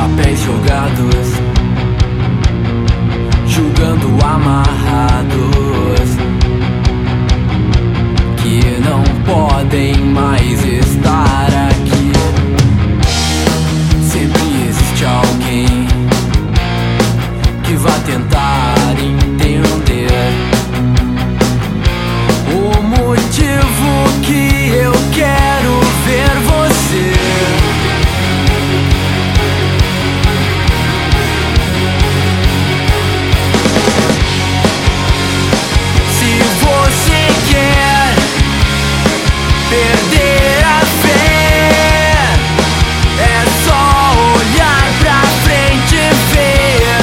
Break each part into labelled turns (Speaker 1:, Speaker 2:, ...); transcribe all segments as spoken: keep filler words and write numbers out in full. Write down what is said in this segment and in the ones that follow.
Speaker 1: papéis jogados, julgando amarrados, que não podem mais estar aqui. Sempre existe alguém que vai tentar entender o motivo que eu quero ver você. Se você quer perder a fé, é só olhar pra frente e ver.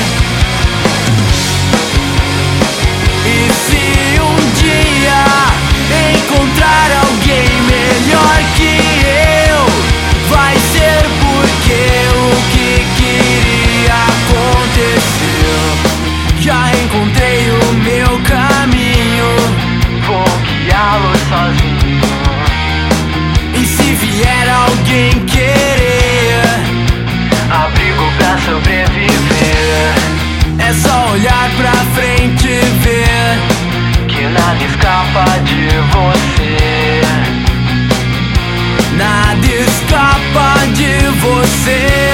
Speaker 1: E se um dia encontrar alguém melhor que eu, vai ser porque o que queria aconteceu. Já encontrei o meu caminho, vou guiá-lo sozinho. E se vier alguém querer abrigo pra sobreviver, é só olhar pra frente e ver que nada escapa de você. Nada escapa de você.